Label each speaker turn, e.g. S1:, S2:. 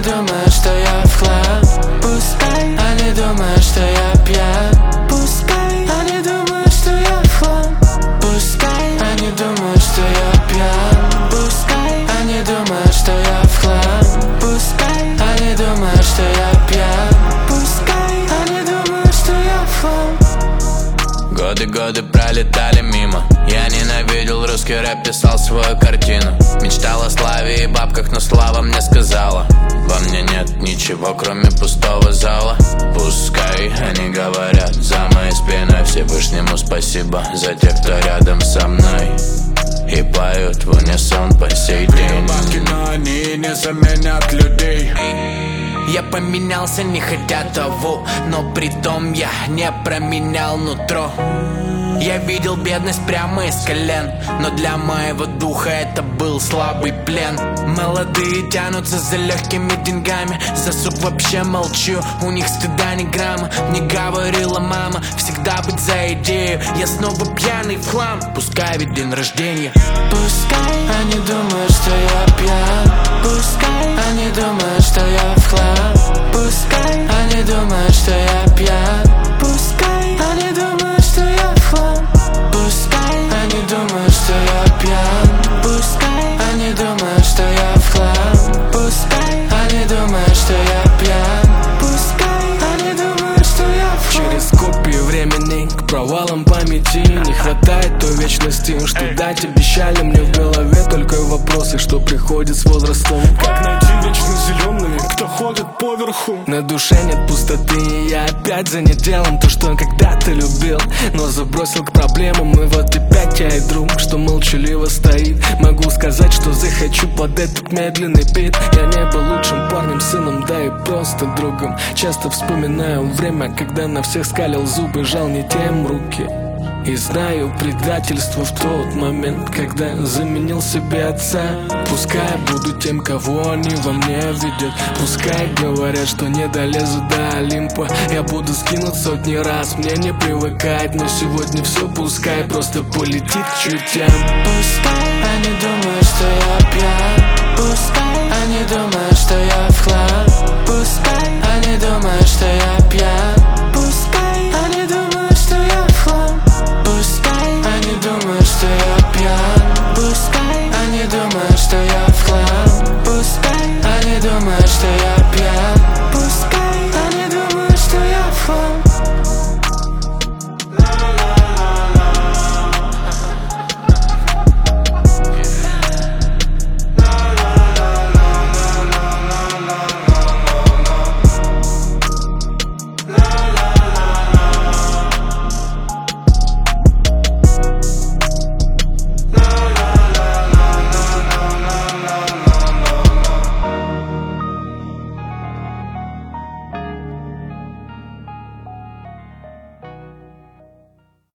S1: думают, что я в хлам. Пускай они думают, что я пьян. Пускай они думают, что я в хлам. Пускай они думают, что я пьян. Пускай они думают, что я в хлам. Пускай они думают, что я пьян. Пускай они думают, что я в хлам.
S2: Годы пролетали мимо. Я ненавидел русский рэп, писал свою картину. Мечтал о славе и бабках, но слава мне сказала: во мне нет ничего, кроме пустого зала. Пускай они говорят за моей спиной Всевышнему спасибо за тех, кто рядом со мной, и поют в унисон по сей день.
S3: Бабки, но они не заменят людей.
S2: Я поменялся, не хотя того, но притом я не променял нутро. Я видел бедность прямо из колен, но для моего духа это был слабый плен. Молодые тянутся за легкими деньгами, за суп вообще молчу, у них стыда ни грамма. Мне говорила мама всегда быть за идею. Я снова пьяный в хлам, пускай ведь день рождения.
S1: Пускай они думают, что я пьян. Пускай они думают, что я в хлам. Пускай они думают, что я пьян. Пускай они думают, что я в хлам. Пускай они думают, что я пьян. Пускай они думают, что я в хлам. Пускай они думают, что я пьян. Пускай они думают, что я в хлам.
S4: Через копии времени к провалам памяти не хватает той вечности, что дать обещали мне в голове. Только вопросы, что приходит с возрастом.
S3: Как найти вечно зеленые, кто ходит поверху?
S4: На душе нет пустоты, и я опять занят делом. То, что когда-то любил, но забросил к проблемам. И вот опять я и друг, что молчаливо стоит. Могу сказать, что захочу под этот медленный бит. Я не был лучшим парнем, сыном, да и просто другом. Часто вспоминаю время, когда на всех скалил зубы, жал не тем руки. И знаю предательство в тот момент, когда заменил себе отца. Пускай буду тем, кого они во мне видят. Пускай говорят, что не долезу до Олимпа. Я буду скинут сотни раз, мне не привыкать. Но сегодня все пускай просто полетит к чертям.
S1: Пускай они думают, что я пьян. Пускай они думают, что я